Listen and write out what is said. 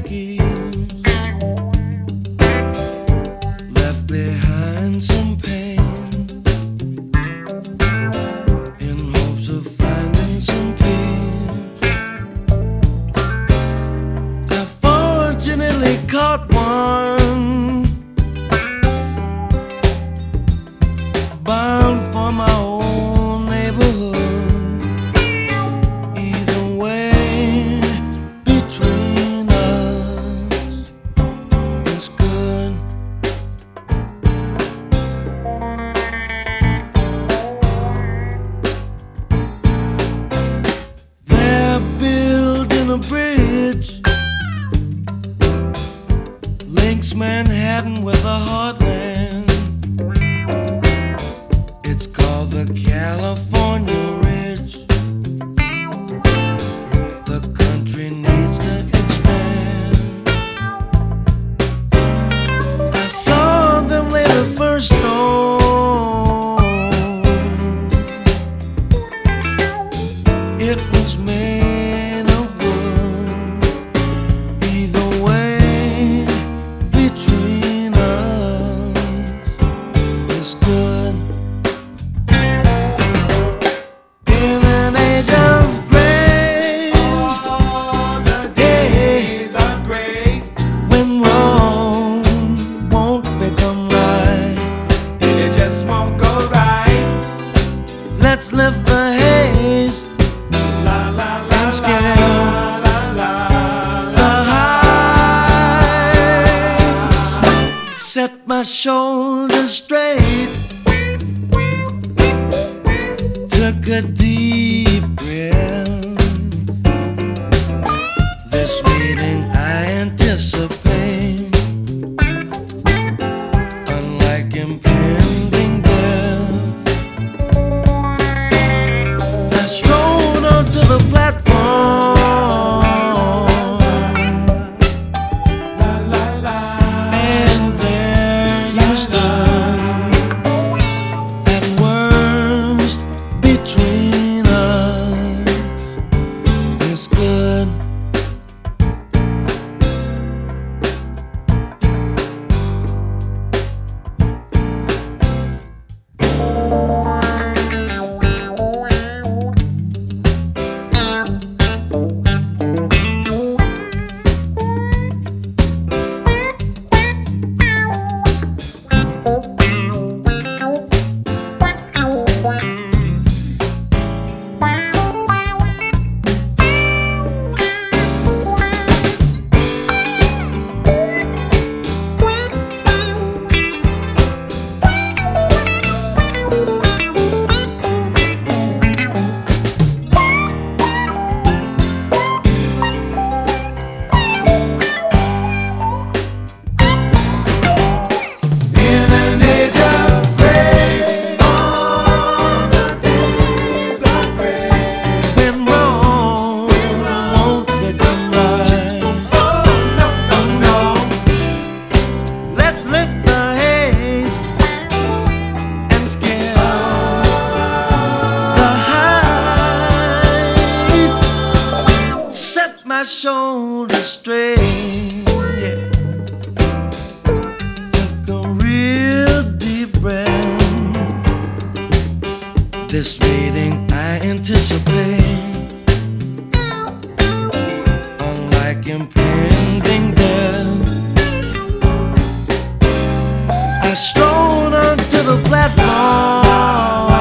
khakis, left behind some pain in hopes of finding some peace. I fortunately caught one bound for my own neighborhood. Either way, between us, it's good. They're building a bridge, links Manhattan with the heartland. It's called the California Ridge. The country needs to expand. I saw them lay the first stone. It was made of wood. Either way, between us is good. In an age of grace, All the days are great. when wrong won't become right, It just won't go right. let's lift the haze La la la and scale la la the heights. Set my shoulders straight, took a deep breath. This meeting I anticipate, unlike impending death. I strolled onto the platform, la la la. and there you stood. At worst, between us is good. In an age of grace, all the days are great. When wrong won't become right, Oh no no no. let's lift the haze and scale the heights. Set my shoulders straight, yeah. Took a real deep breath. This meeting I anticipate, unlike impending death. I strolled onto the platform,